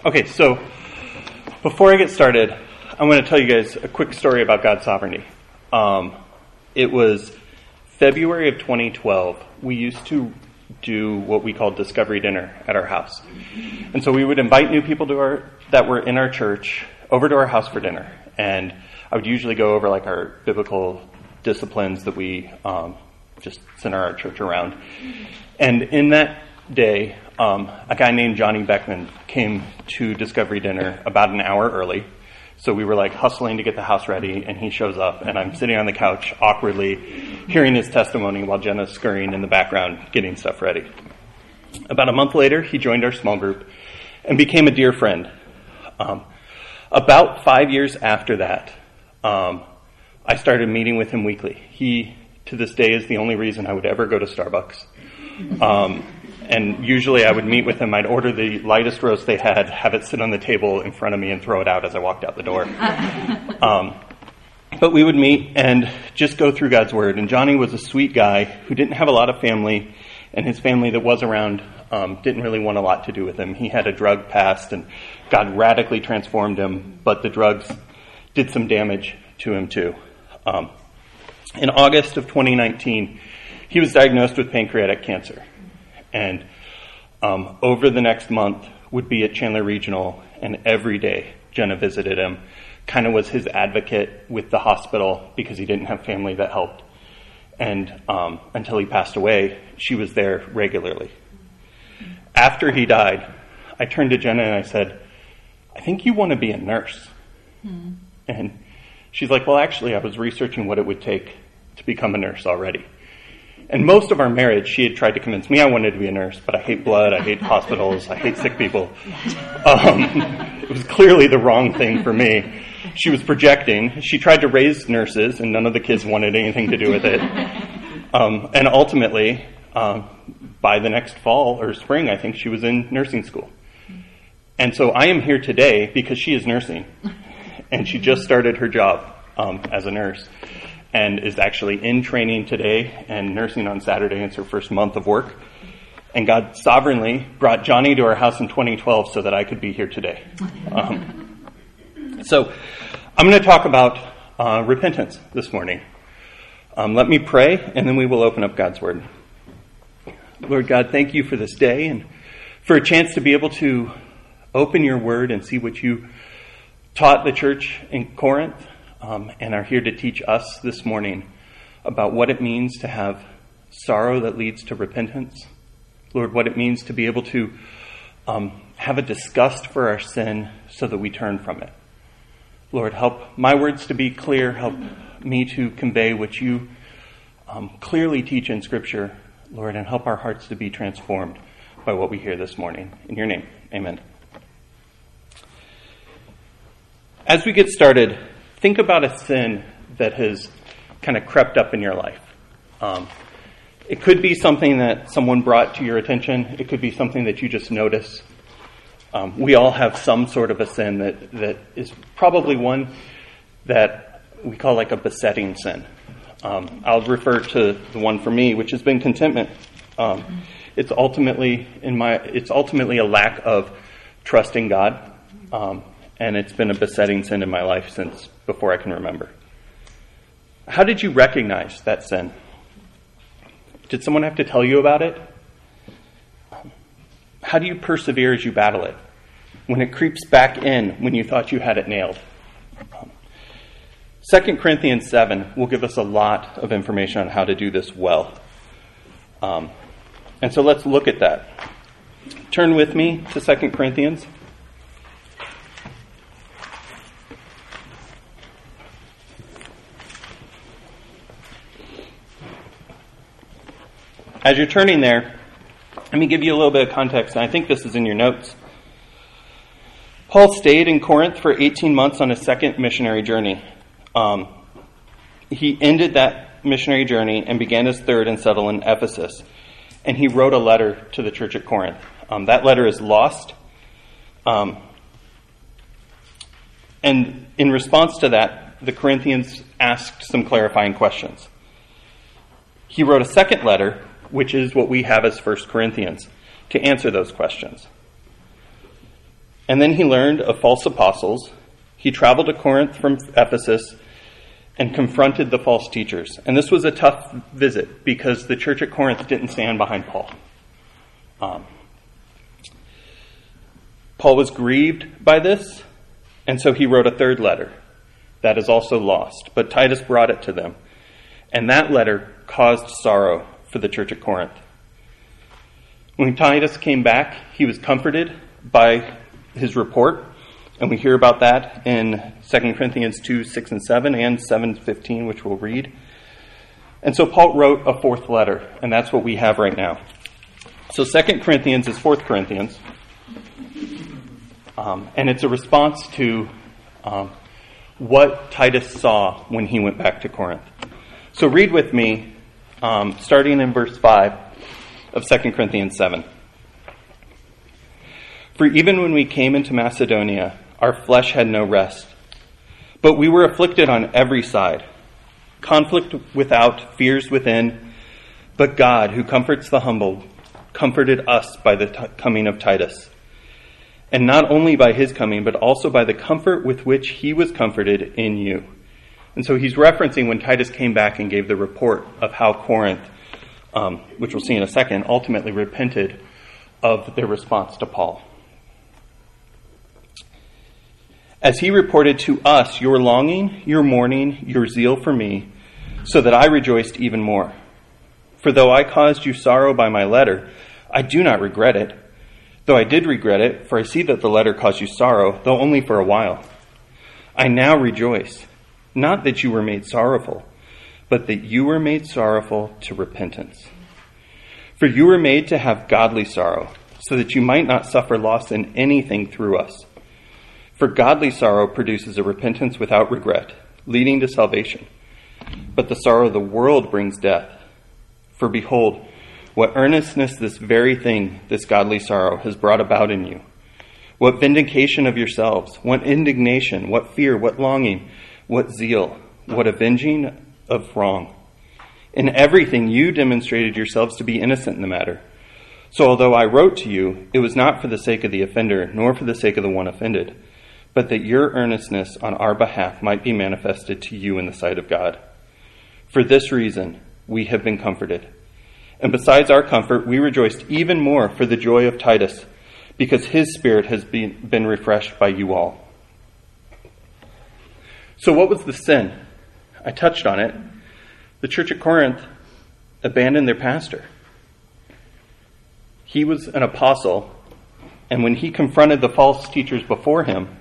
Okay, so before I get started, I want to tell you guys a quick story about God's sovereignty. It was February of 2012. We used to do what we called Discovery Dinner at our house. And so we would invite new people that were in our church over to our house for dinner. And I would usually go over like our biblical disciplines that we just center our church around. And in that day, a guy named Johnny Beckman came to Discovery Dinner about an hour early. So we were like hustling to get the house ready, and he shows up, and I'm sitting on the couch awkwardly hearing his testimony while Jenna's scurrying in the background getting stuff ready. About a month later, he joined our small group and became a dear friend. About 5 years after that, I started meeting with him weekly. He, to this day, is the only reason I would ever go to Starbucks. And usually I would meet with him. I'd order the lightest roast they had, have it sit on the table in front of me, and throw it out as I walked out the door. But we would meet and just go through God's Word. And Johnny was a sweet guy who didn't have a lot of family, and his family that was around didn't really want a lot to do with him. He had a drug past, and God radically transformed him, but the drugs did some damage to him too. In August of 2019, he was diagnosed with pancreatic cancer. And over the next month would be at Chandler Regional, and every day Jenna visited him, kind of was his advocate with the hospital because he didn't have family that helped. And until he passed away, she was there regularly. After he died, I turned to Jenna and I said, "I think you want to be a nurse." And she's like, "Well, actually, I was researching what it would take to become a nurse already." And most of our marriage, she had tried to convince me I wanted to be a nurse, but I hate blood, I hate hospitals, I hate sick people. It was clearly the wrong thing for me. She was projecting. She tried to raise nurses, and none of the kids wanted anything to do with it. And ultimately, by the next fall or spring, I think she was in nursing school. And so I am here today because she is nursing, and she just started her job as a nurse, and is actually in training today and nursing on Saturday. It's her first month of work. And God sovereignly brought Johnny to our house in 2012 so that I could be here today. So I'm going to talk about repentance this morning. Let me pray, and then we will open up God's Word. Lord God, thank you for this day and for a chance to be able to open your Word and see what you taught the church in Corinth. And are here to teach us this morning about what it means to have sorrow that leads to repentance. Lord, what it means to be able to have a disgust for our sin so that we turn from it. Lord, help my words to be clear. Help me to convey what you clearly teach in Scripture, Lord, and help our hearts to be transformed by what we hear this morning. In your name, amen. As we get started, think about a sin that has kind of crept up in your life. It could be something that someone brought to your attention. It could be something that you just notice. We all have some sort of a sin that is probably one that we call like a besetting sin. I'll refer to the one for me, which has been contentment. It's ultimately a lack of trust in God. And it's been a besetting sin in my life since before I can remember. How did you recognize that sin? Did someone have to tell you about it? How do you persevere as you battle it? When it creeps back in when you thought you had it nailed? 2 Corinthians 7 will give us a lot of information on how to do this well. And so let's look at that. Turn with me to 2 Corinthians. As you're turning there, let me give you a little bit of context, and I think this is in your notes. Paul stayed in Corinth for 18 months on his second missionary journey. He ended that missionary journey and began his third and settled in Ephesus. And he wrote a letter to the church at Corinth. That letter is lost. And in response to that, the Corinthians asked some clarifying questions. He wrote a second letter, which is what we have as 1 Corinthians, to answer those questions. And then he learned of false apostles. He traveled to Corinth from Ephesus and confronted the false teachers. And this was a tough visit because the church at Corinth didn't stand behind Paul. Paul was grieved by this, and so he wrote a third letter that is also lost. But Titus brought it to them, and that letter caused sorrow for the church at Corinth. When Titus came back, he was comforted by his report, and we hear about that in 2 Corinthians 2, 6 and 7, and 7:15, which we'll read. And so Paul wrote a fourth letter, and that's what we have right now. So 2 Corinthians is 4 Corinthians, and it's a response to what Titus saw when he went back to Corinth. So read with me, starting in verse 5 of 2 Corinthians 7. For even when we came into Macedonia, our flesh had no rest, but we were afflicted on every side, conflict without, fears within. But God, who comforts the humble, comforted us by the coming of Titus. And not only by his coming, but also by the comfort with which he was comforted in you. And so he's referencing when Titus came back and gave the report of how Corinth, which we'll see in a second, ultimately repented of their response to Paul. As he reported to us your longing, your mourning, your zeal for me, so that I rejoiced even more. For though I caused you sorrow by my letter, I do not regret it. Though I did regret it, for I see that the letter caused you sorrow, though only for a while. I now rejoice, not that you were made sorrowful, but that you were made sorrowful to repentance. For you were made to have godly sorrow, so that you might not suffer loss in anything through us. For godly sorrow produces a repentance without regret, leading to salvation. But the sorrow of the world brings death. For behold, what earnestness this very thing, this godly sorrow, has brought about in you. What vindication of yourselves, what indignation, what fear, what longing, what zeal, what avenging of wrong. In everything you demonstrated yourselves to be innocent in the matter. So although I wrote to you, it was not for the sake of the offender, nor for the sake of the one offended, but that your earnestness on our behalf might be manifested to you in the sight of God. For this reason, we have been comforted. And besides our comfort, we rejoiced even more for the joy of Titus, because his spirit has been refreshed by you all. So what was the sin? I touched on it. The church at Corinth abandoned their pastor. He was an apostle, and when he confronted the false teachers before them,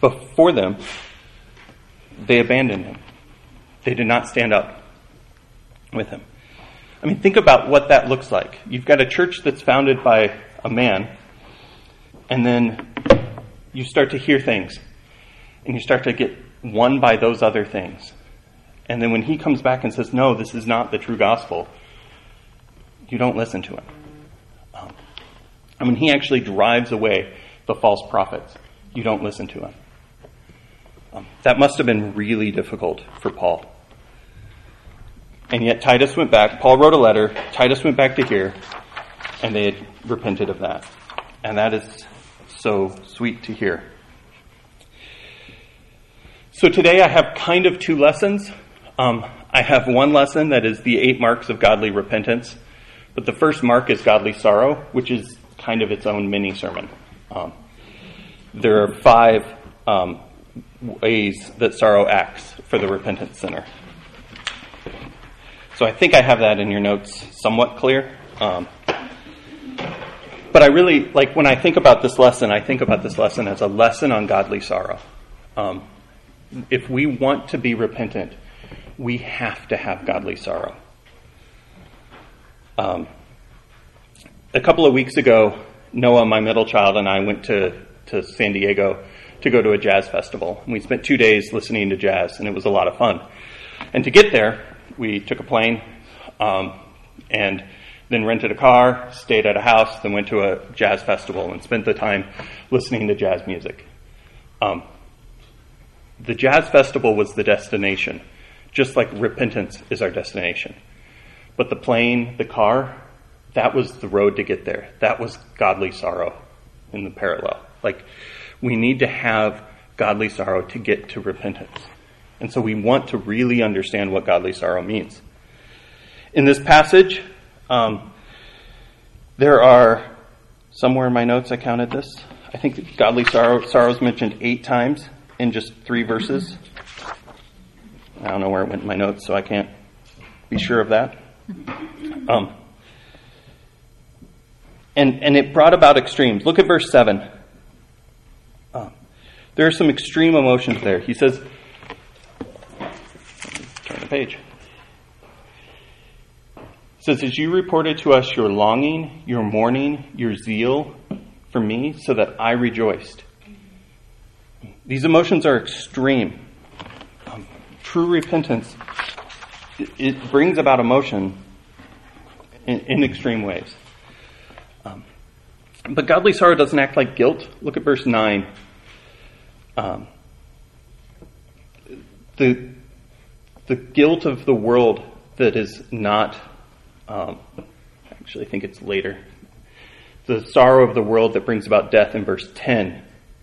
they abandoned him. They did not stand up with him. I mean, think about what that looks like. You've got a church that's founded by a man, and then you start to hear things, and you start to get won by those other things. And then when he comes back and says, no, this is not the true gospel, you don't listen to him. He actually drives away the false prophets. You don't listen to him. That must have been really difficult for Paul. And yet Titus went back. Paul wrote a letter. Titus went back to here, and they had repented of that. And that is so sweet to hear. So today I have kind of two lessons. I have one lesson that is the 8 marks of godly repentance. But the first mark is godly sorrow, which is kind of its own mini sermon. There are 5 ways that sorrow acts for the repentant sinner. So I think I have that in your notes somewhat clear. But I really, when I think about this lesson, I think about this lesson as a lesson on godly sorrow. If we want to be repentant, we have to have godly sorrow. A couple of weeks ago, Noah, my middle child, and I went to San Diego to go to a jazz festival. And we spent 2 days listening to jazz, and it was a lot of fun. And to get there, we took a plane and then rented a car, stayed at a house, then went to a jazz festival and spent the time listening to jazz music. The jazz festival was the destination, just like repentance is our destination. But the plane, the car, that was the road to get there. That was godly sorrow in the parallel. We need to have godly sorrow to get to repentance. And so we want to really understand what godly sorrow means. In this passage, there are, somewhere in my notes I counted this, I think godly sorrow is mentioned 8 times in just 3 verses. I don't know where it went in my notes, so I can't be sure of that. And it brought about extremes. Look at verse 7. There are some extreme emotions there. He says, turn the page. It says, as you reported to us your longing, your mourning, your zeal for me, so that I rejoiced. These emotions are extreme. True repentance, it brings about emotion in extreme ways. But godly sorrow doesn't act like guilt. Look at verse 9. The guilt of the world that is not, actually I think it's later. The sorrow of the world that brings about death in verse 10.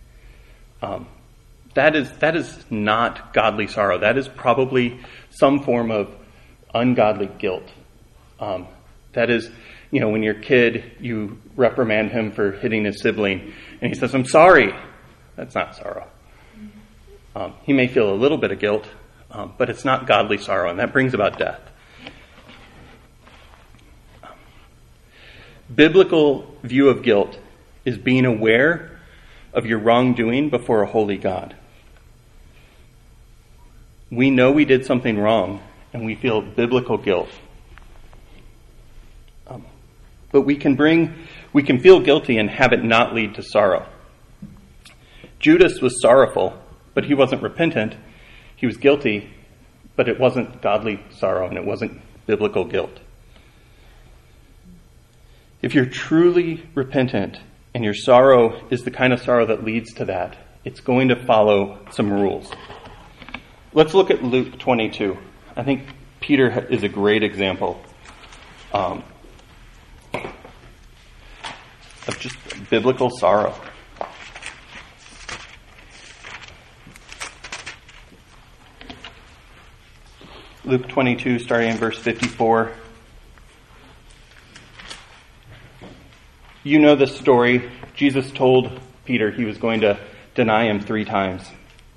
That is not godly sorrow. That is probably some form of ungodly guilt. That is, when your kid, you reprimand him for hitting his sibling, and he says, I'm sorry. That's not sorrow. He may feel a little bit of guilt, but it's not godly sorrow, and that brings about death. Biblical view of guilt is being aware of your wrongdoing before a holy God. We know we did something wrong, and we feel biblical guilt. But we can feel guilty and have it not lead to sorrow. Judas was sorrowful, but he wasn't repentant. He was guilty, but it wasn't godly sorrow, and it wasn't biblical guilt. If you're truly repentant and your sorrow is the kind of sorrow that leads to that, it's going to follow some rules. Let's look at Luke 22. I think Peter is a great example of just biblical sorrow. Luke 22, starting in verse 54. You know the story. Jesus told Peter he was going to deny him 3 times.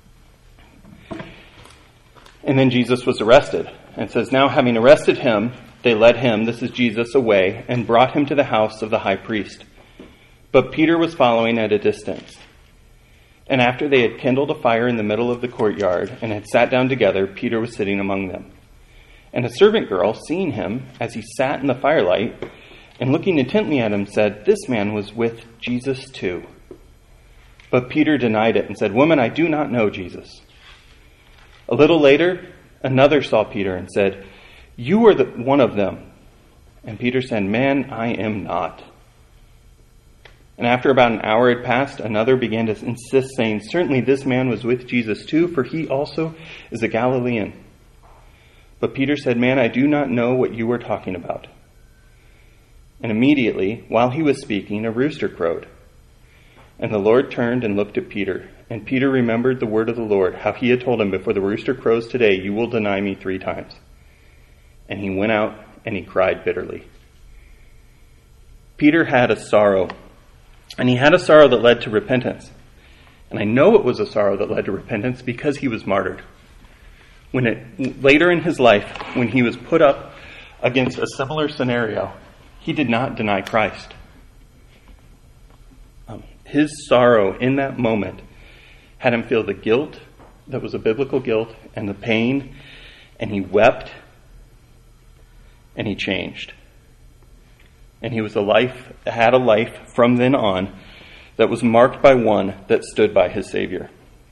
And then Jesus was arrested. And it says, now having arrested him, they led him, this is Jesus, away and brought him to the house of the high priest. But Peter was following at a distance. And after they had kindled a fire in the middle of the courtyard and had sat down together, Peter was sitting among them. And a servant girl, seeing him as he sat in the firelight, and looking intently at him, said, this man was with Jesus too. But Peter denied it and said, woman, I do not know Jesus. A little later, another saw Peter and said, you are one of them. And Peter said, man, I am not. And after about an hour had passed, another began to insist, saying, certainly this man was with Jesus too, for he also is a Galilean. But Peter said, man, I do not know what you are talking about. And immediately, while he was speaking, a rooster crowed. And the Lord turned and looked at Peter. And Peter remembered the word of the Lord, how he had told him, before the rooster crows today, you will deny me 3 times. And he went out and he cried bitterly. Peter had a sorrow. And he had a sorrow that led to repentance. And I know it was a sorrow that led to repentance because he was martyred. Later in his life, when he was put up against a similar scenario, he did not deny Christ. His sorrow in that moment had him feel the guilt that was a biblical guilt and the pain, and he wept and he changed. And he had a life from then on that was marked by one that stood by his Savior.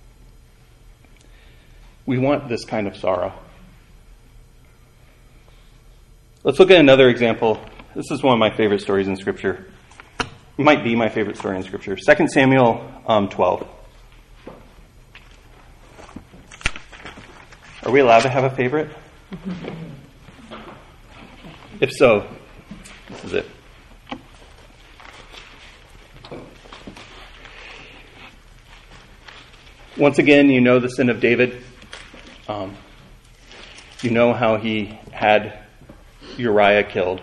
We want this kind of sorrow. Let's look at another example. This is one of my favorite stories in Scripture. It might be my favorite story in Scripture. 2 Samuel 12. Are we allowed to have a favorite? If so, this is it. Once again, you know the sin of David. You know how he had Uriah killed.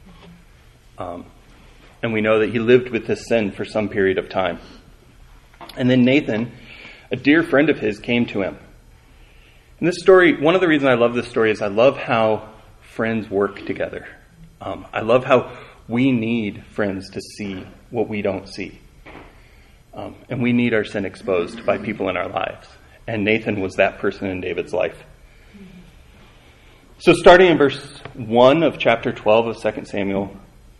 And we know that he lived with this sin for some period of time. And then Nathan, a dear friend of his, came to him. And this story, one of the reasons I love this story is I love how friends work together. I love how we need friends to see what we don't see. And we need our sin exposed by people in our lives. And Nathan was that person in David's life. So starting in verse 1 of chapter 12 of 2 Samuel,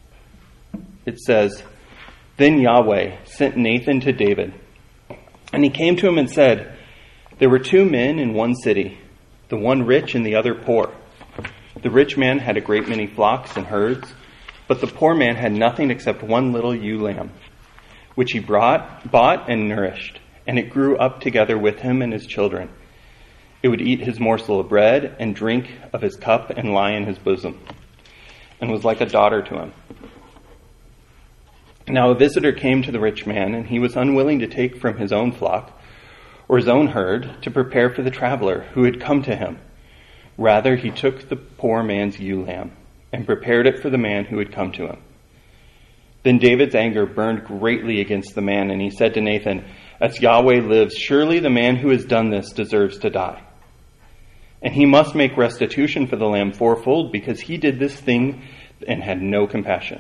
it says, "Then Yahweh sent Nathan to David, and he came to him and said, 'There were 2 men in one city, the one rich and the other poor. The rich man had a great many flocks and herds, but the poor man had nothing except one little ewe lamb, which he bought and nourished, and it grew up together with him and his children. It would eat his morsel of bread and drink of his cup and lie in his bosom, and was like a daughter to him. Now a visitor came to the rich man, and he was unwilling to take from his own flock or his own herd to prepare for the traveler who had come to him. Rather, he took the poor man's ewe lamb and prepared it for the man who had come to him. Then David's anger burned greatly against the man, and he said to Nathan, 'As Yahweh lives, surely the man who has done this deserves to die. And he must make restitution for the lamb fourfold, because he did this thing and had no compassion.'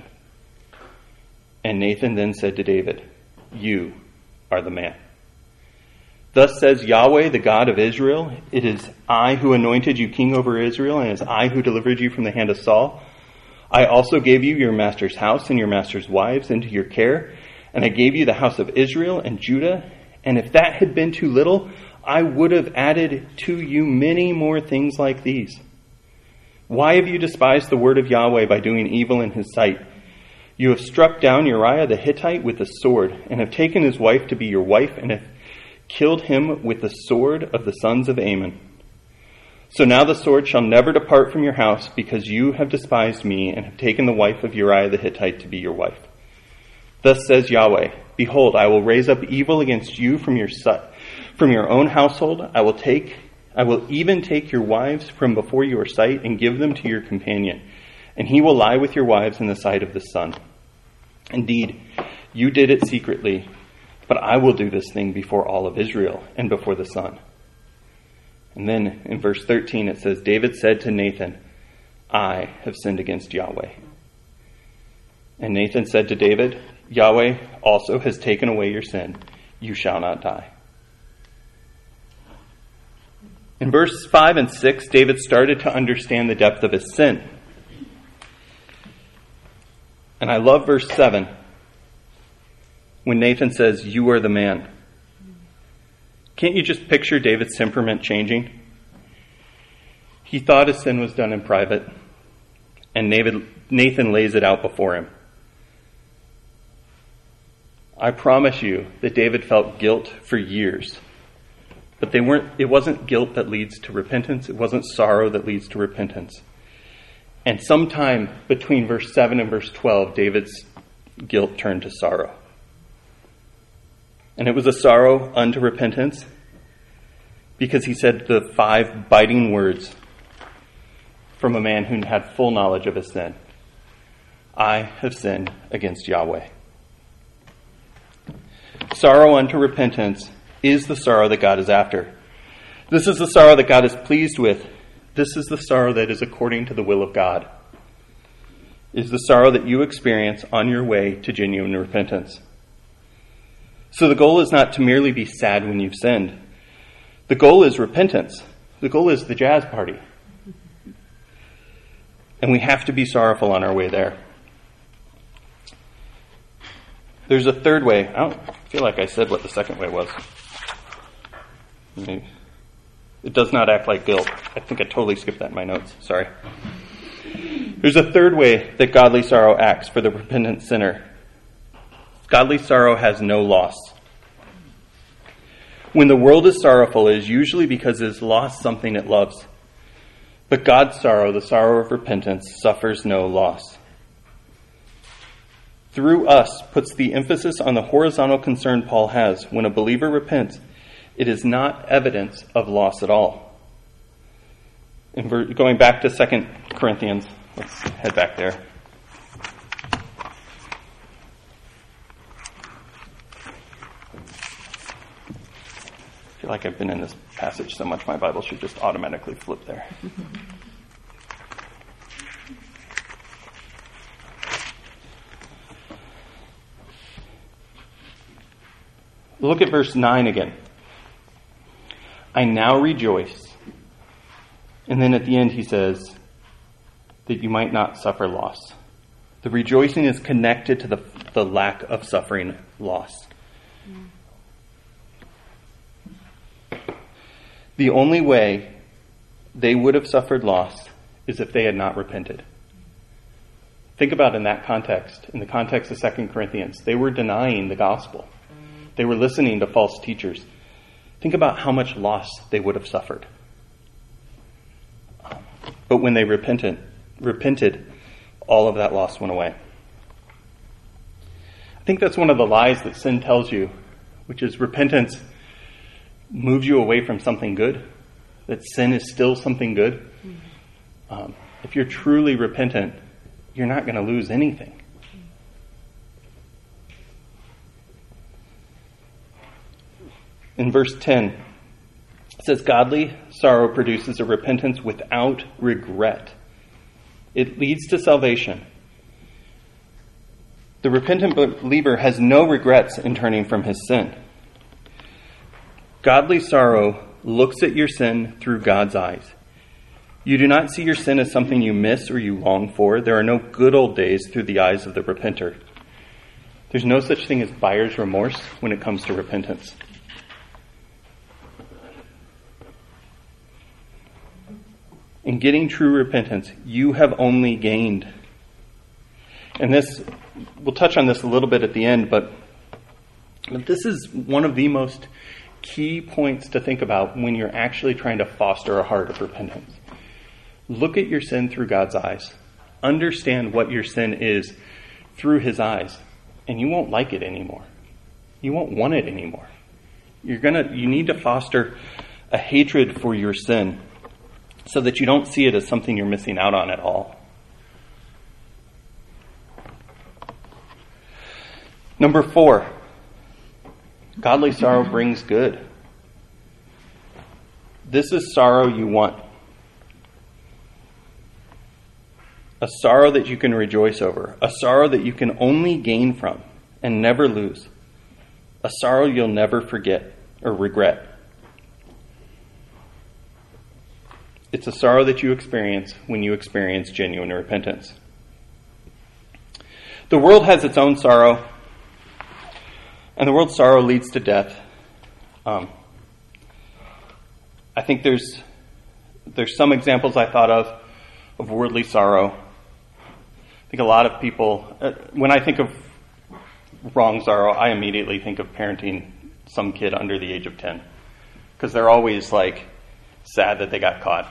And Nathan then said to David, 'You are the man. Thus says Yahweh, the God of Israel, it is I who anointed you king over Israel, and it is I who delivered you from the hand of Saul. I also gave you your master's house and your master's wives into your care, and I gave you the house of Israel and Judah. And if that had been too little, I would have added to you many more things like these. Why have you despised the word of Yahweh by doing evil in his sight? You have struck down Uriah the Hittite with the sword, and have taken his wife to be your wife, and have killed him with the sword of the sons of Ammon. So now the sword shall never depart from your house, because you have despised me, and have taken the wife of Uriah the Hittite to be your wife. Thus says Yahweh, behold, I will raise up evil against you from your own household. I will even take your wives from before your sight and give them to your companion, and he will lie with your wives in the sight of the sun. Indeed, you did it secretly, but I will do this thing before all of Israel and before the sun.' And then in verse 13 it says, David said to Nathan, 'I have sinned against Yahweh.' And Nathan said to David, 'Yahweh also has taken away your sin. You shall not die.'" In verses 5 and 6, David started to understand the depth of his sin. And I love verse 7, when Nathan says, "You are the man." Can't you just picture David's temperament changing? He thought his sin was done in private, and Nathan lays it out before him. I promise you that David felt guilt for years. But it wasn't guilt that leads to repentance. It wasn't sorrow that leads to repentance. And sometime between verse 7 and verse 12, David's guilt turned to sorrow. And it was a sorrow unto repentance, because he said the 5 biting words from a man who had full knowledge of his sin. "I have sinned against Yahweh." Sorrow unto repentance is the sorrow that God is after. This is the sorrow that God is pleased with. This is the sorrow that is according to the will of God. It is the sorrow that you experience on your way to genuine repentance. So the goal is not to merely be sad when you've sinned. The goal is repentance. The goal is the jazz party. And we have to be sorrowful on our way there. There's a third way. I don't feel like I said what the second way was. It does not act like guilt. I think I totally skipped that in my notes. Sorry. There's a third way that godly sorrow acts for the repentant sinner. Godly sorrow has no loss. When the world is sorrowful, it is usually because it has lost something it loves. But God's sorrow, the sorrow of repentance, suffers no loss. Through us puts the emphasis on the horizontal concern Paul has. When a believer repents, It is not evidence of loss at all. Going back to 2 Corinthians, let's head back there. I feel like I've been in this passage so much, my Bible should just automatically flip there. Look at verse 9 again. I now rejoice. And then at the end he says, that you might not suffer loss. The rejoicing is connected to the lack of suffering loss. The only way they would have suffered loss is if they had not repented. Think about in that context, in the context of 2 Corinthians. They were denying the gospel. They were listening to false teachers. Think about how much loss they would have suffered. But when they repented, all of that loss went away. I think that's one of the lies that sin tells you, which is repentance moves you away from something good, that sin is still something good. If you're truly repentant, you're not going to lose anything. In verse 10, it says, godly sorrow produces a repentance without regret. It leads to salvation. The repentant believer has no regrets in turning from his sin. Godly sorrow looks at your sin through God's eyes. You do not see your sin as something you miss or you long for. There are no good old days through the eyes of the repenter. There's no such thing as buyer's remorse when it comes to repentance. In getting true repentance, you have only gained. And this, we'll touch on this a little bit at the end, but this is one of the most key points to think about when you're actually trying to foster a heart of repentance. Look at your sin through God's eyes. Understand what your sin is through his eyes, and you won't like it anymore. You won't want it anymore. You need to foster a hatred for your sin so that you don't see it as something you're missing out on at all. Number 4, godly sorrow brings good. This is sorrow you want. A sorrow that you can rejoice over. A sorrow that you can only gain from and never lose. A sorrow you'll never forget or regret. It's a sorrow that you experience when you experience genuine repentance. The world has its own sorrow, and the world's sorrow leads to death. I think there's some examples I thought of worldly sorrow. I think a lot of people, when I think of wrong sorrow, I immediately think of parenting some kid under the age of 10. Because they're always sad that they got caught.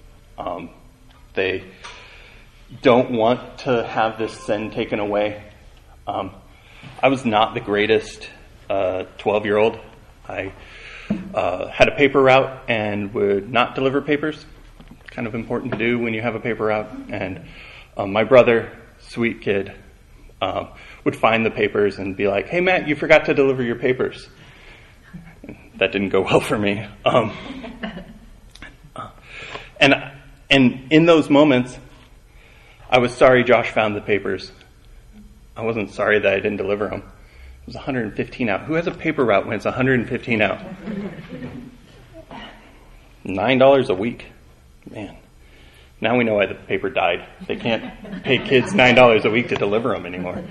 They don't want to have this sin taken away. I was not the greatest 12-year-old. I had a paper route and would not deliver papers. Kind of important to do when you have a paper route. And my brother, sweet kid, would find the papers and be like, "Hey, Matt, you forgot to deliver your papers." That didn't go well for me. And in those moments, I was sorry Josh found the papers. I wasn't sorry that I didn't deliver them. It was 115 out. Who has a paper route when it's 115 out? $9 a week. Man. Now we know why the paper died. They can't pay kids $9 a week to deliver them anymore.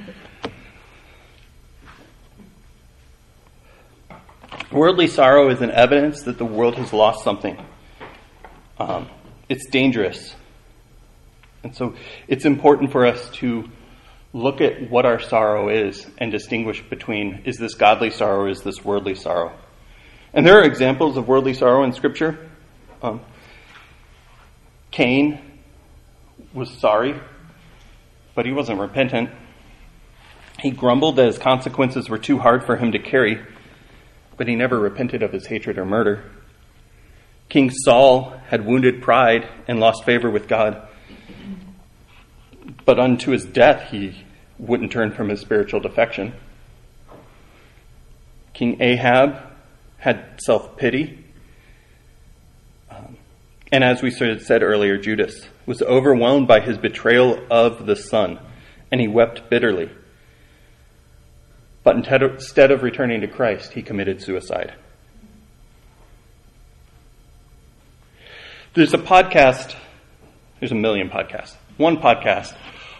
Worldly sorrow is an evidence that the world has lost something. It's dangerous. And so it's important for us to look at what our sorrow is and distinguish between, is this godly sorrow or is this worldly sorrow? And there are examples of worldly sorrow in Scripture. Cain was sorry, but he wasn't repentant. He grumbled that his consequences were too hard for him to carry. but he never repented of his hatred or murder. King Saul had wounded pride and lost favor with God, but unto his death he wouldn't turn from his spiritual defection. King Ahab had self-pity. And as we said earlier, Judas was overwhelmed by his betrayal of the Son, and he wept bitterly. But instead of returning to Christ, he committed suicide. There's a podcast, there's a million podcasts. One podcast,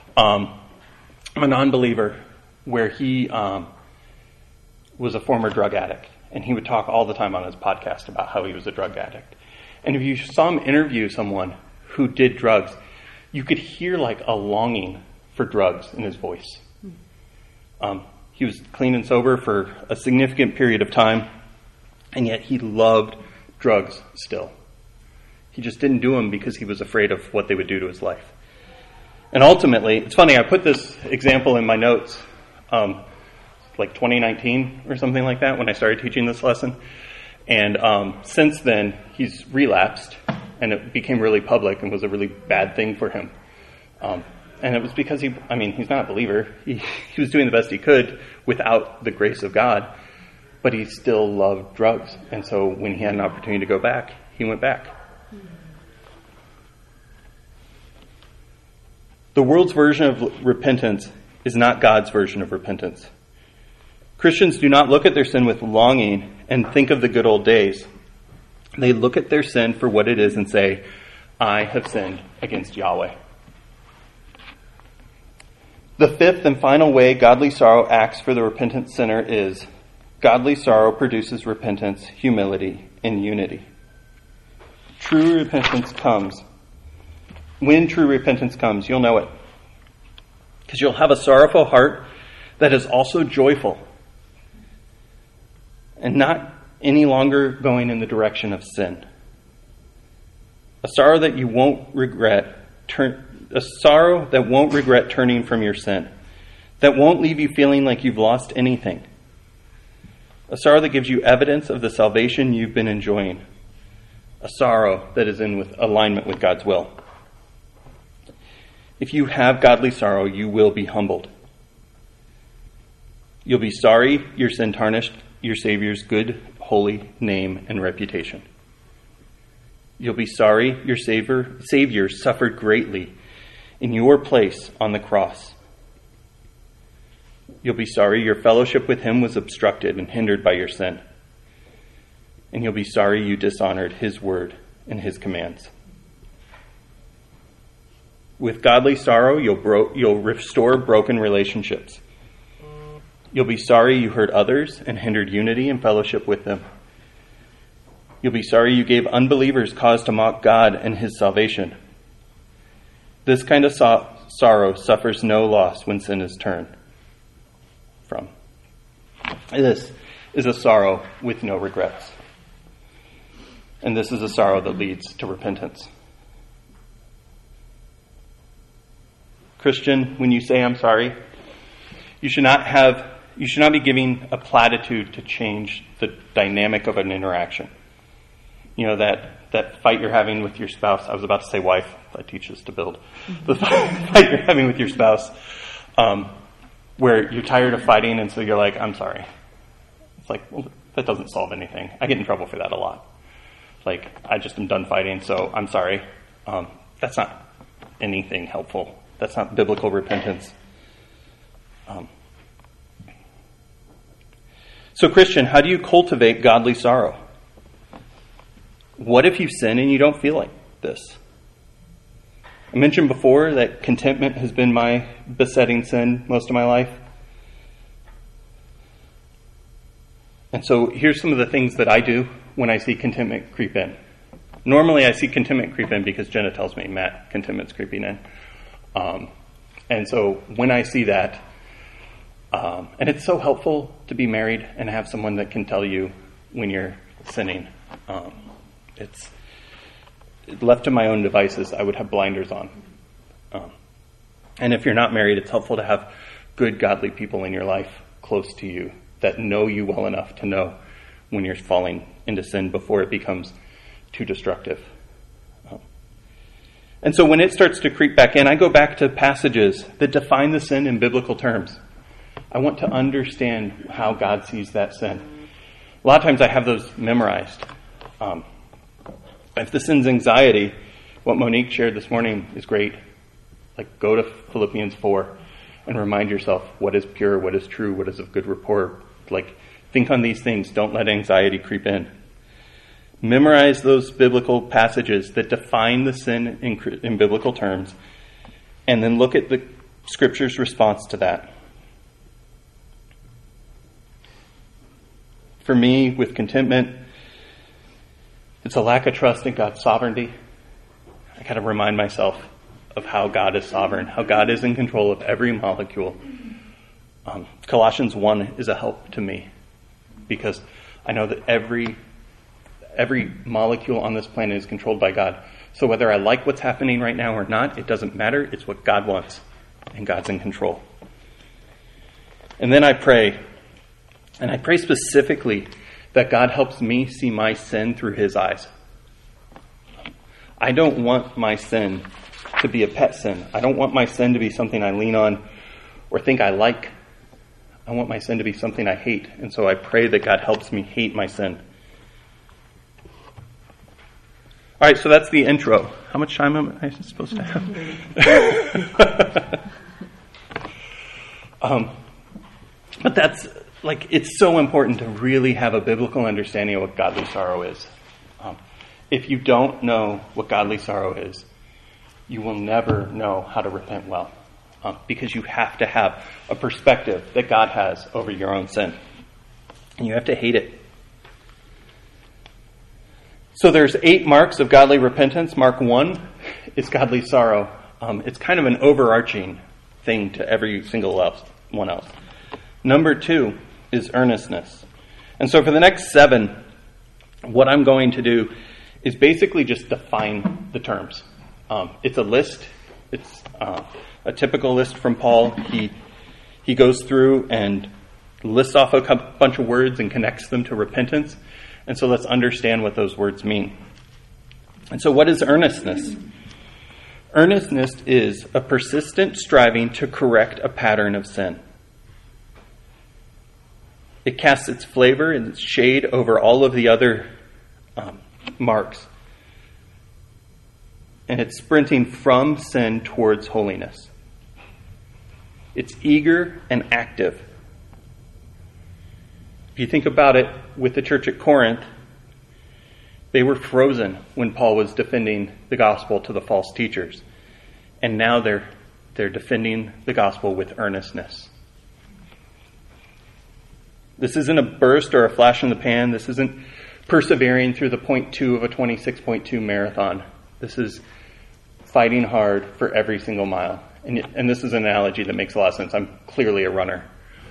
a non-believer, where he was a former drug addict. And he would talk all the time on his podcast about how he was a drug addict. And if you saw him interview someone who did drugs, you could hear like a longing for drugs in his voice. He was clean and sober for a significant period of time, and yet he loved drugs still. He just didn't do them because he was afraid of what they would do to his life. And ultimately, it's funny, I put this example in my notes, like 2019 or something like that, when I started teaching this lesson. And since then, he's relapsed, and it became really public and was a really bad thing for him. And it was because he's not a believer. He was doing the best he could without the grace of God, but he still loved drugs. And so when he had an opportunity to go back, he went back. The world's version of repentance is not God's version of repentance. Christians do not look at their sin with longing and think of the good old days. They look at their sin for what it is and say, I have sinned against Yahweh. The fifth and final way godly sorrow acts for the repentant sinner is godly sorrow produces repentance, humility, and unity. True repentance comes. When true repentance comes, you'll know it. Because you'll have a sorrowful heart that is also joyful and not any longer going in the direction of sin. A sorrow that you won't regret, a sorrow that won't regret turning from your sin, that won't leave you feeling like you've lost anything. A sorrow that gives you evidence of the salvation you've been enjoying. A sorrow that is in alignment with God's will. If you have godly sorrow, you will be humbled. You'll be sorry your sin tarnished your Savior's good, holy name and reputation. You'll be sorry your Savior suffered greatly in your place on the cross. You'll be sorry your fellowship with him was obstructed and hindered by your sin. And you'll be sorry you dishonored his word and his commands. With godly sorrow, you'll restore broken relationships. You'll be sorry you hurt others and hindered unity and fellowship with them. You'll be sorry you gave unbelievers cause to mock God and his salvation. This kind of sorrow suffers no loss when sin is turned from. This is a sorrow with no regrets. And this is a sorrow that leads to repentance. Christian, when you say I'm sorry, you should not be giving a platitude to change the dynamic of an interaction. You know, that fight you're having with your spouse. I was about to say wife. I teach us to build. The fight you're having with your spouse, where you're tired of fighting, and so you're like, I'm sorry. It's like, well, that doesn't solve anything. I get in trouble for that a lot. Like, I just am done fighting, so I'm sorry. That's not anything helpful. That's not biblical repentance. So, Christian, how do you cultivate godly sorrow? What if you sin and you don't feel like this? I mentioned before that contentment has been my besetting sin most of my life. And so here's some of the things that I do when I see contentment creep in. Normally I see contentment creep in because Jenna tells me, Matt, contentment's creeping in. And so when I see that, and it's so helpful to be married and have someone that can tell you when you're sinning. It's left to my own devices, I would have blinders on. And if you're not married, it's helpful to have good, godly people in your life close to you that know you well enough to know when you're falling into sin before it becomes too destructive. And so when it starts to creep back in, I go back to passages that define the sin in biblical terms. I want to understand how God sees that sin. A lot of times I have those memorized. If the sin's anxiety, what Monique shared this morning is great. Like, go to Philippians 4 and remind yourself what is pure, what is true, what is of good report. Like, think on these things. Don't let anxiety creep in. Memorize those biblical passages that define the sin in biblical terms, and then look at the Scripture's response to that. For me, with contentment, it's a lack of trust in God's sovereignty. I got to remind myself of how God is sovereign, how God is in control of every molecule. Colossians 1 is a help to me, because I know that every molecule on this planet is controlled by God. So whether I like what's happening right now or not, it doesn't matter. It's what God wants, and God's in control. And then I pray, and I pray specifically that God helps me see my sin through his eyes. I don't want my sin to be a pet sin. I don't want my sin to be something I lean on or think I like. I want my sin to be something I hate. And so I pray that God helps me hate my sin. All right, so that's the intro. How much time am I supposed to have? But that's, like, it's so important to really have a biblical understanding of what godly sorrow is. If you don't know what godly sorrow is, you will never know how to repent well. Because you have to have a perspective that God has over your own sin. And you have to hate it. So there's 8 marks of godly repentance. Mark 1 is godly sorrow. It's kind of an overarching thing to every single one else. Number 2 is earnestness. And so for the next 7, what I'm going to do is basically just define the terms. It's a list. It's a typical list from Paul. He goes through and lists off a bunch of words and connects them to repentance. And so let's understand what those words mean. And so what is earnestness? Earnestness is a persistent striving to correct a pattern of sin. It casts its flavor and its shade over all of the other marks. And it's sprinting from sin towards holiness. It's eager and active. If you think about it, with the church at Corinth, they were frozen when Paul was defending the gospel to the false teachers. And now they're defending the gospel with earnestness. This isn't a burst or a flash in the pan. This isn't persevering through the 0.2 of a 26.2 marathon. This is fighting hard for every single mile. And this is an analogy that makes a lot of sense. I'm clearly a runner.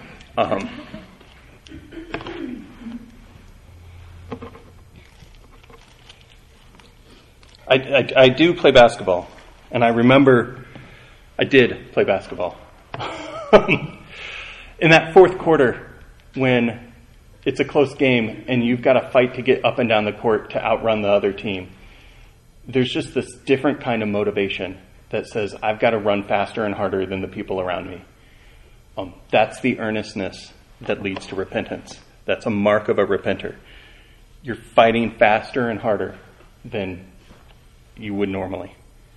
I do play basketball, and I remember I did play basketball. In that fourth quarter, when it's a close game and you've got to fight to get up and down the court to outrun the other team, there's just this different kind of motivation that says, I've got to run faster and harder than the people around me. That's the earnestness that leads to repentance. That's a mark of a repenter. You're fighting faster and harder than you would normally.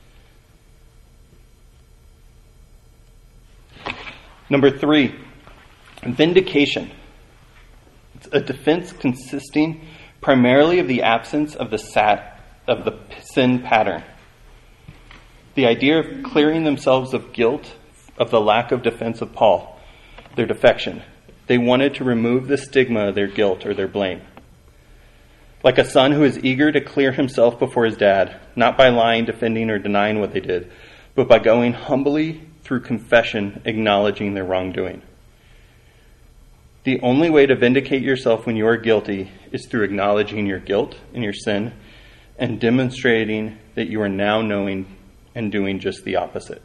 Number 3, vindication. It's a defense consisting primarily of the absence of the sin pattern. The idea of clearing themselves of guilt of the lack of defense of Paul, their defection. They wanted to remove the stigma of their guilt or their blame. Like a son who is eager to clear himself before his dad, not by lying, defending, or denying what they did, but by going humbly through confession, acknowledging their wrongdoing. The only way to vindicate yourself when you are guilty is through acknowledging your guilt and your sin and demonstrating that you are now knowing and doing just the opposite.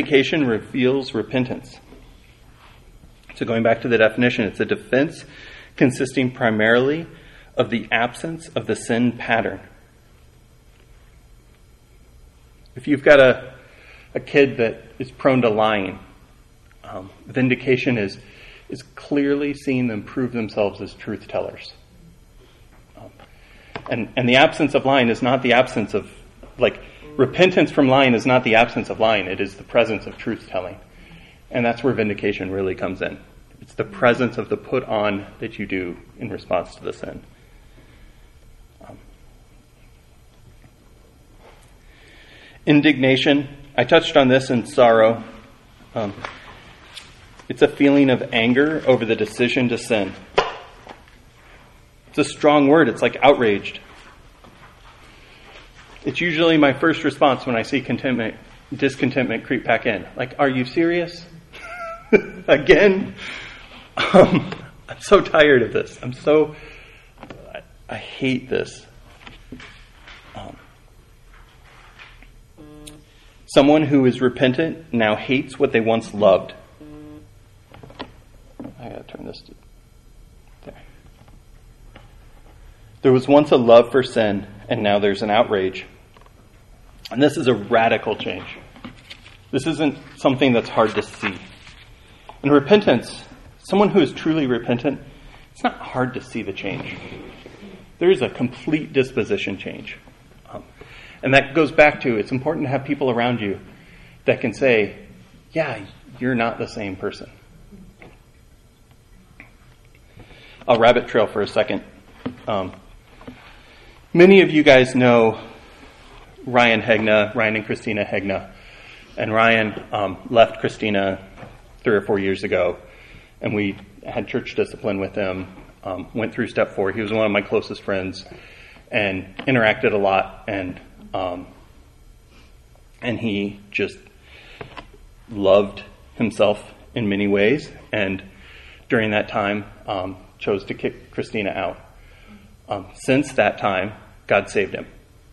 Vindication reveals repentance. So going back to the definition, it's a defense consisting primarily of the absence of the sin pattern. If you've got a kid that is prone to lying, vindication is clearly seeing them prove themselves as truth tellers. And the absence of lying is not the absence of, repentance from lying is not the absence of lying. It is the presence of truth telling. And that's where vindication really comes in. It's the presence of the put on that you do in response to the sin. Indignation, I touched on this in sorrow. It's a feeling of anger over the decision to sin. It's a strong word. It's like outraged. It's usually my first response when I see discontentment creep back in. Like, are you serious? Again? I'm so tired of this. I hate this. Someone who is repentant now hates what they once loved. I gotta turn this to there. There was once a love for sin, and now there's an outrage. And this is a radical change. This isn't something that's hard to see. In repentance, someone who is truly repentant, it's not hard to see the change. There is a complete disposition change. And that goes back to, it's important to have people around you that can say, yeah, you're not the same person. I'll rabbit trail for a second. Many of you guys know Ryan and Christina Hegna. And Ryan left Christina 3 or 4 years ago, and we had church discipline with him, went through step 4. He was one of my closest friends and interacted a lot, and he just loved himself in many ways, and during that time chose to kick Christina out. Since that time, God saved him.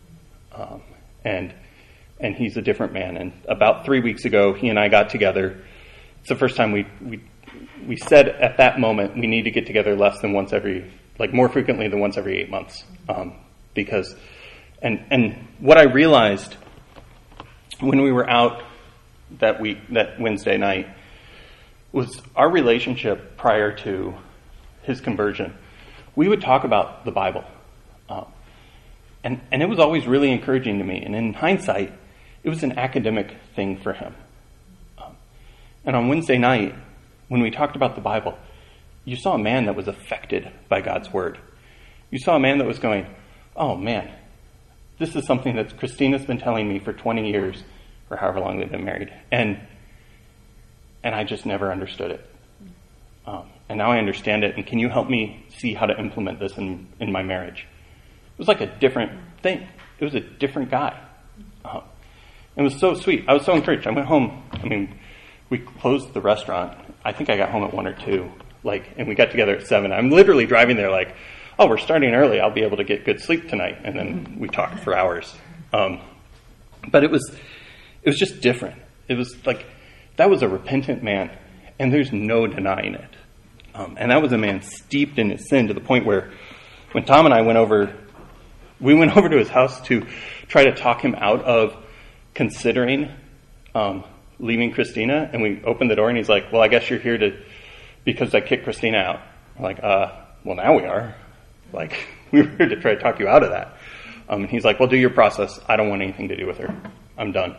And he's a different man. And about 3 weeks ago, he and I got together. It's the first time we said at that moment we need to get together less than once every, more frequently than once every 8 months. Because what I realized when we were out that Wednesday night was our relationship prior to his conversion. We would talk about the Bible. And it was always really encouraging to me. And in hindsight, it was an academic thing for him. And on Wednesday night, when we talked about the Bible, you saw a man that was affected by God's word. You saw a man that was going, oh man, this is something that Christina's been telling me for 20 years, or however long they've been married. And I just never understood it. And now I understand it. And can you help me see how to implement this in my marriage? It was like a different thing. It was a different guy. It was so sweet. I was so encouraged. I went home. We closed the restaurant. I think I got home at 1 or 2. And we got together at 7. I'm literally driving there oh, we're starting early. I'll be able to get good sleep tonight. And then we talked for hours. But it was just different. It was that was a repentant man. And there's no denying it. And that was a man steeped in his sin to the point where when Tom and I went over to his house to try to talk him out of considering leaving Christina, and we opened the door and he's like, well, I guess you're here because I kicked Christina out. I'm like, well, now we are. We were here to try to talk you out of that. And he's like, well, do your process. I don't want anything to do with her. I'm done.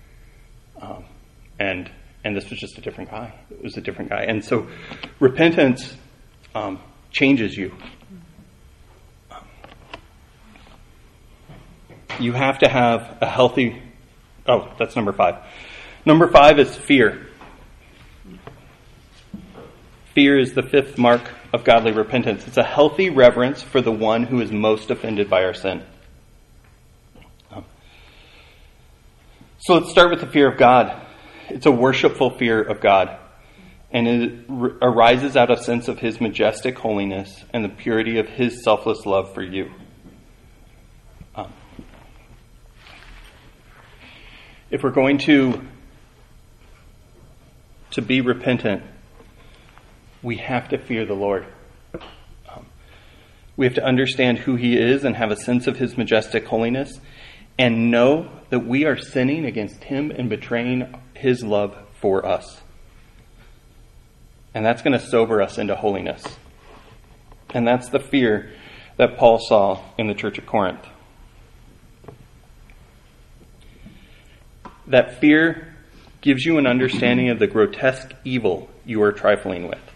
And this was just a different guy. It was a different guy. And so repentance changes you. You have to have a healthy... Oh, that's number 5. Number 5 is fear. Fear is the 5th mark of godly repentance. It's a healthy reverence for the one who is most offended by our sin. So let's start with the fear of God. It's a worshipful fear of God. And it arises out of a sense of his majestic holiness and the purity of his selfless love for you. If we're going to be repentant, we have to fear the Lord. We have to understand who he is and have a sense of his majestic holiness and know that we are sinning against him and betraying his love for us. And that's going to sober us into holiness. And that's the fear that Paul saw in the church at Corinth. That fear gives you an understanding of the grotesque evil you are trifling with.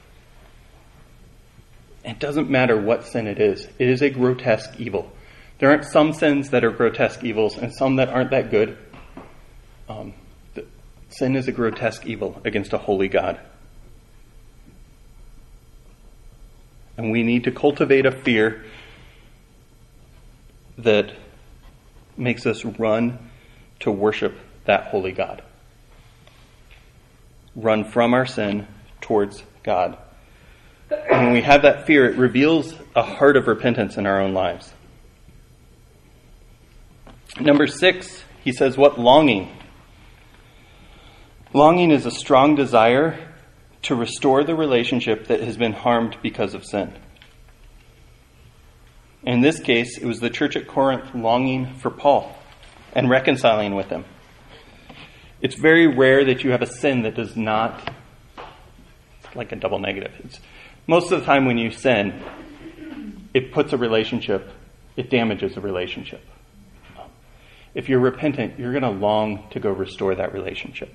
It doesn't matter what sin it is a grotesque evil. There aren't some sins that are grotesque evils and some that aren't that good. Sin is a grotesque evil against a holy God. And we need to cultivate a fear that makes us run to worship that holy God. Run from our sin towards God. And when we have that fear, it reveals a heart of repentance in our own lives. Number 6, he says, what longing? Longing is a strong desire to restore the relationship that has been harmed because of sin. In this case, it was the church at Corinth longing for Paul and reconciling with him. It's very rare that you have a sin that does not, like a double negative. Most of the time when you sin, it puts a relationship, it damages a relationship. If you're repentant, you're going to long to go restore that relationship.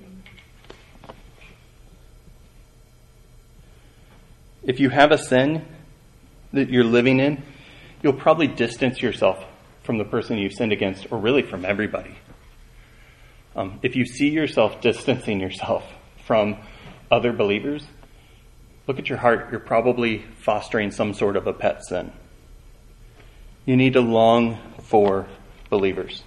If you have a sin that you're living in, you'll probably distance yourself from the person you've sinned against, or really from everybody. If you see yourself distancing yourself from other believers, look at your heart. You're probably fostering some sort of a pet sin. You need to long for believers.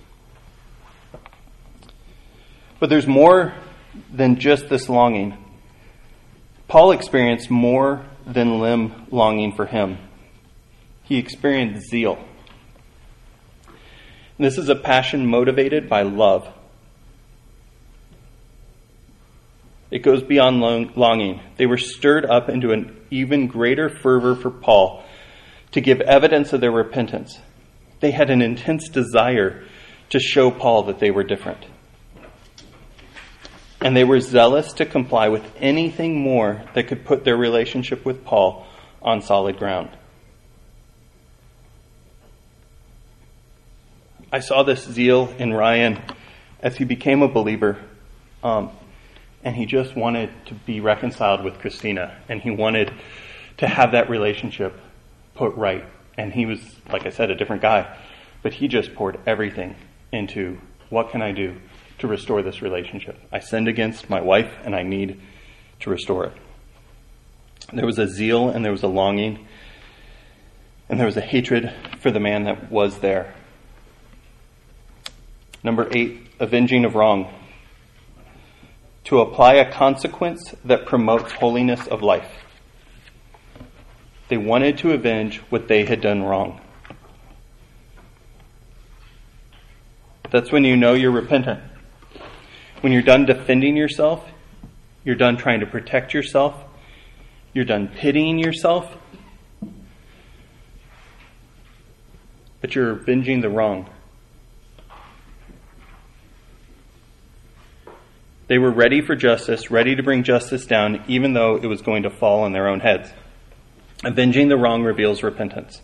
But there's more than just this longing. Paul experienced more than limb longing for him. He experienced zeal. And this is a passion motivated by love. It goes beyond longing. They were stirred up into an even greater fervor for Paul to give evidence of their repentance. They had an intense desire to show Paul that they were different. And they were zealous to comply with anything more that could put their relationship with Paul on solid ground. I saw this zeal in Ryan as he became a believer. And he just wanted to be reconciled with Christina. And he wanted to have that relationship put right. And he was, like I said, a different guy. But he just poured everything into, what can I do to restore this relationship? I sinned against my wife and I need to restore it. There was a zeal and there was a longing. And there was a hatred for the man that was there. Number 8, avenging of wrong. To apply a consequence that promotes holiness of life. They wanted to avenge what they had done wrong. That's when you know you're repentant. When you're done defending yourself, you're done trying to protect yourself, you're done pitying yourself, but you're avenging the wrong. They were ready for justice, ready to bring justice down, even though it was going to fall on their own heads. Avenging the wrong reveals repentance.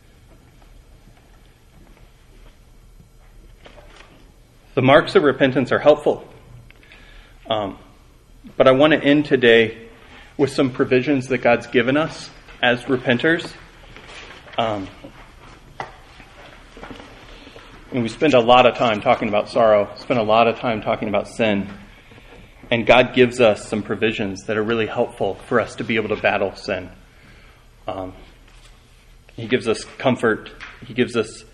The marks of repentance are helpful. But I want to end today with some provisions that God's given us as repenters. And we spend a lot of time talking about sorrow, spend a lot of time talking about sin. And God gives us some provisions that are really helpful for us to be able to battle sin. He gives us comfort. He gives us,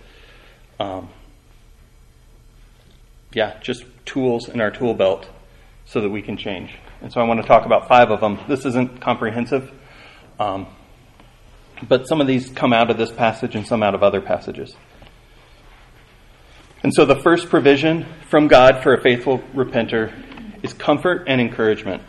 just tools in our tool belt so that we can change. And so I want to talk about 5 of them. This isn't comprehensive, but some of these come out of this passage and some out of other passages. And so the first provision from God for a faithful repenter is comfort and encouragement.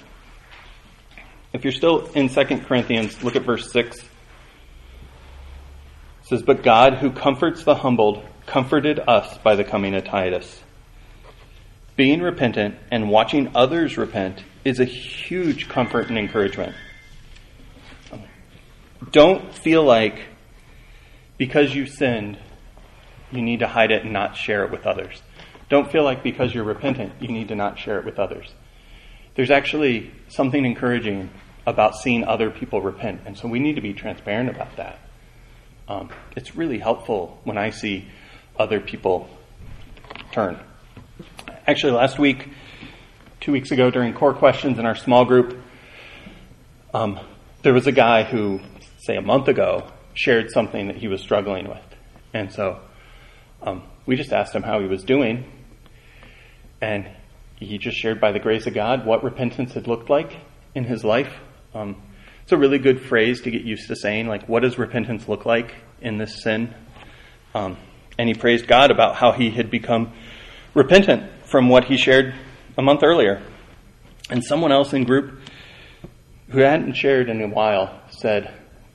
If you're still in 2 Corinthians, look at verse 6. says, "But God, who comforts the humbled, comforted us by the coming of Titus." Being repentant and watching others repent is a huge comfort and encouragement. Don't feel like because you sinned, you need to hide it and not share it with others. Don't feel like because you're repentant, you need to not share it with others. There's actually something encouraging about seeing other people repent, and so we need to be transparent about that. It's really helpful when I see other people turn. Actually, last week, 2 weeks ago, during core questions in our small group, there was a guy who, say a month ago, shared something that he was struggling with. And so we just asked him how he was doing, and he just shared by the grace of God what repentance had looked like in his life. It's a really good phrase to get used to saying, like, what does repentance look like in this sin? And he praised God about how he had become repentant from what he shared a month earlier. And someone else in group who hadn't shared in a while said,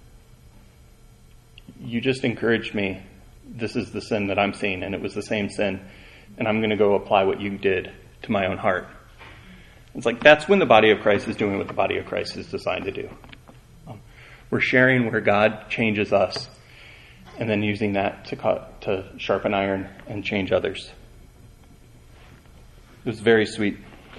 "You just encouraged me. This is the sin that I'm seeing, and it was the same sin, and I'm going to go apply what you did to my own heart." It's like, that's when the body of Christ is doing what the body of Christ is designed to do. We're sharing where God changes us, and then using that to sharpen iron and change others. It was very sweet.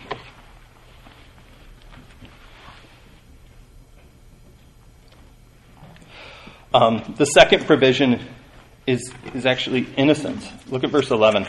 The second provision is actually innocence. Look at verse 11.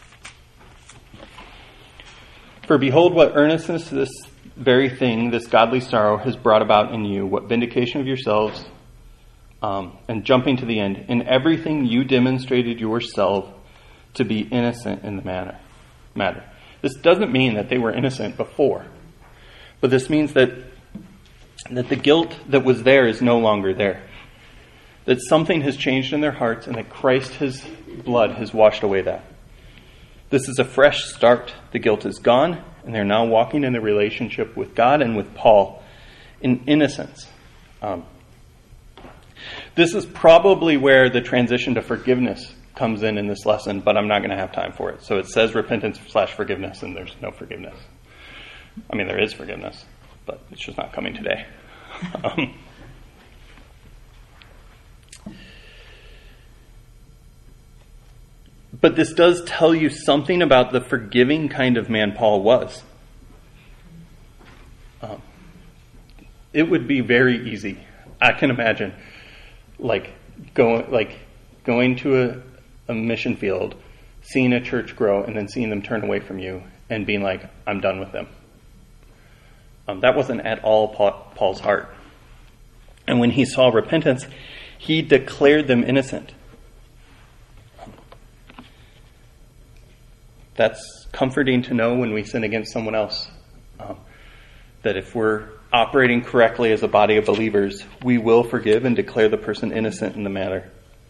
"For behold, what earnestness this very thing, this godly sorrow, has brought about in you, what vindication of yourselves," and jumping to the end, "in everything you demonstrated yourself to be innocent in the matter." This doesn't mean that they were innocent before, but this means that the guilt that was there is no longer there. That something has changed in their hearts, and that Christ's blood has washed away that. This is a fresh start. The guilt is gone, and they're now walking in a relationship with God and with Paul in innocence. This is probably where the transition to forgiveness comes in this lesson, but I'm not going to have time for it. So it says repentance/forgiveness, and there's no forgiveness. I mean, there is forgiveness, but it's just not coming today. But this does tell you something about the forgiving kind of man Paul was. It would be very easy, I can imagine, going to a mission field, seeing a church grow, and then seeing them turn away from you and being like, "I'm done with them." That wasn't at all Paul's heart. And when he saw repentance, he declared them innocent. That's comforting to know when we sin against someone else. That if we're operating correctly as a body of believers, we will forgive and declare the person innocent in the matter.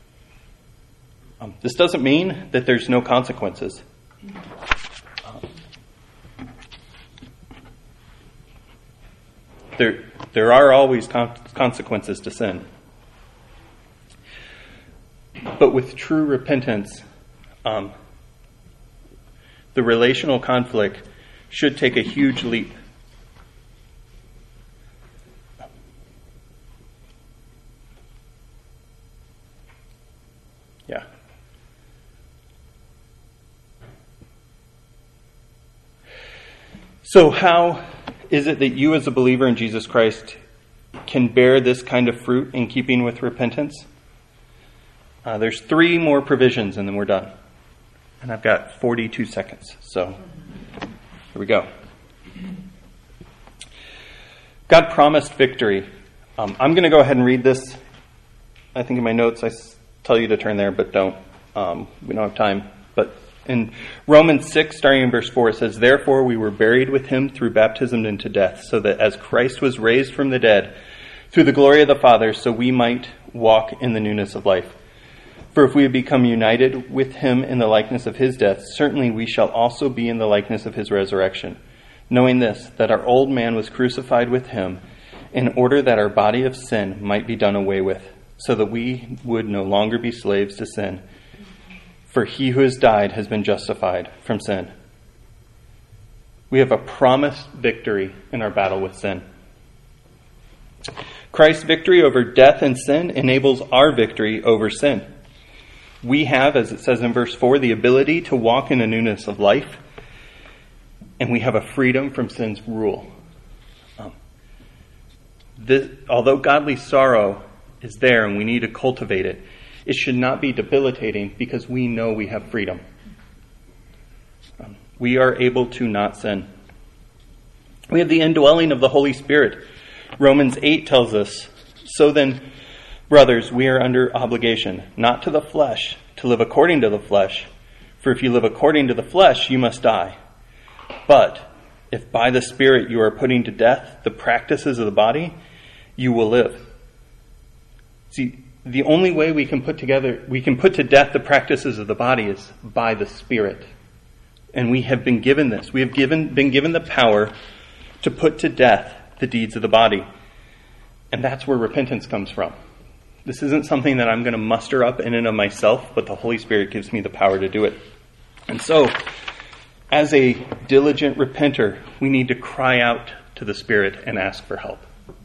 This doesn't mean that there's no consequences. There are always consequences to sin. But with true repentance, the relational conflict should take a huge leap. Yeah. So how is it that you as a believer in Jesus Christ can bear this kind of fruit in keeping with repentance? There's 3 more provisions and then we're done. And I've got 42 seconds. So here we go. God promised victory. I'm going to go ahead and read this. I think in my notes I tell you to turn there, but don't. We don't have time. But in Romans 6, starting in verse 4, it says, "Therefore we were buried with him through baptism into death, so that as Christ was raised from the dead through the glory of the Father, so we might walk in the newness of life. For if we have become united with him in the likeness of his death, certainly we shall also be in the likeness of his resurrection. Knowing this, that our old man was crucified with him, in order that our body of sin might be done away with, so that we would no longer be slaves to sin. For he who has died has been justified from sin. We have a promised victory in our battle with sin. Christ's victory over death and sin enables our victory over sin. We have, as it says in verse 4, the ability to walk in a newness of life, and we have a freedom from sin's rule. Although godly sorrow is there and we need to cultivate it, it should not be debilitating because we know we have freedom. We are able to not sin. We have the indwelling of the Holy Spirit. Romans 8 tells us, "So then, brothers, we are under obligation, not to the flesh, to live according to the flesh. For if you live according to the flesh, you must die. But if by the Spirit you are putting to death the practices of the body, you will live." See, the only way we can put to death the practices of the body is by the Spirit. And we have been given this. We have been given the power to put to death the deeds of the body. And that's where repentance comes from. This isn't something that I'm going to muster up in and of myself, but the Holy Spirit gives me the power to do it. And so, as a diligent repenter, we need to cry out to the Spirit and ask for help.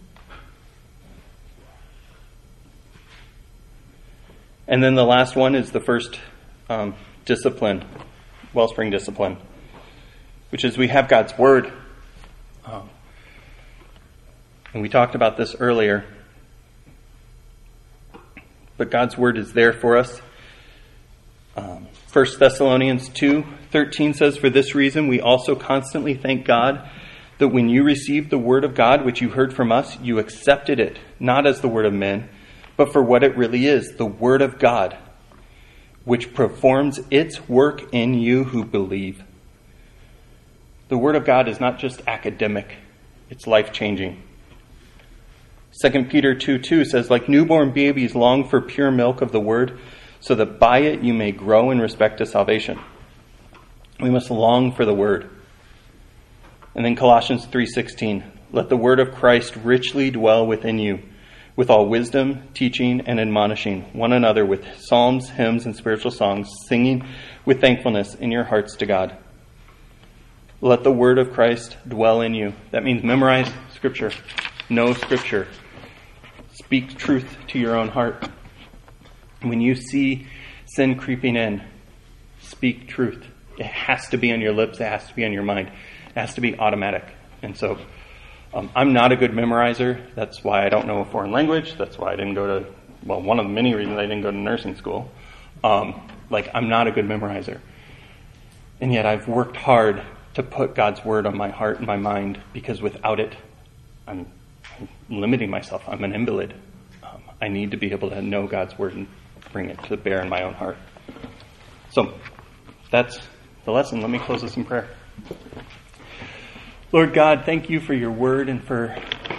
And then the last one is the first discipline, Wellspring discipline, which is we have God's Word. And we talked about this earlier. But God's Word is there for us. 1 Thessalonians 2:13 says, "For this reason we also constantly thank God that when you received the Word of God which you heard from us, you accepted it, not as the word of men, but for what it really is, the Word of God, which performs its work in you who believe." The Word of God is not just academic, it's life-changing. 2 Peter 2:2 says, "Like newborn babies long for pure milk of the Word, so that by it you may grow in respect to salvation." We must long for the Word. And then Colossians 3:16, "Let the Word of Christ richly dwell within you, with all wisdom, teaching, and admonishing one another with psalms, hymns, and spiritual songs, singing with thankfulness in your hearts to God." Let the Word of Christ dwell in you. That means memorize Scripture, know Scripture, speak truth to your own heart. When you see sin creeping in, speak truth. It has to be on your lips. It has to be on your mind. It has to be automatic. And so I'm not a good memorizer. That's why I don't know a foreign language. That's why I didn't go to, one of the many reasons I didn't go to nursing school. I'm not a good memorizer. And yet I've worked hard to put God's Word on my heart and my mind, because without it, I'm limiting myself. I'm an invalid. I need to be able to know God's Word and bring it to bear in my own heart. So that's the lesson. Let me close this in prayer. Lord God, thank you for your Word and for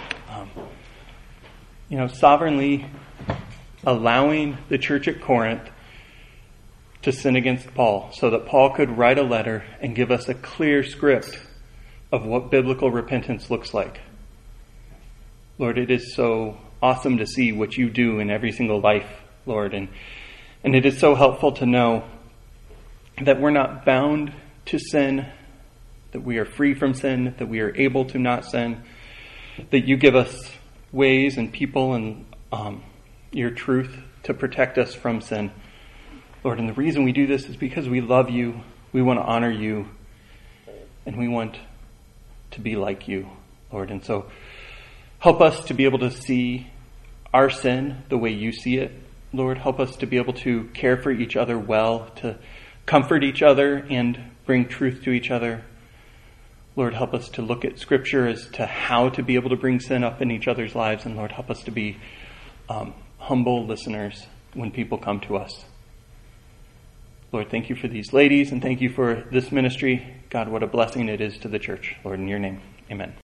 sovereignly allowing the church at Corinth to sin against Paul, so that Paul could write a letter and give us a clear script of what biblical repentance looks like. Lord, it is so awesome to see what you do in every single life, Lord, and it is so helpful to know that we're not bound to sin, that we are free from sin, that we are able to not sin, that you give us ways and people and your truth to protect us from sin. Lord, and the reason we do this is because we love you, we want to honor you, and we want to be like you, Lord. And so help us to be able to see our sin the way you see it, Lord. Help us to be able to care for each other well, to comfort each other and bring truth to each other. Lord, help us to look at Scripture as to how to be able to bring sin up in each other's lives. And Lord, help us to be humble listeners when people come to us. Lord, thank you for these ladies and thank you for this ministry. God, what a blessing it is to the church. Lord, in your name, amen.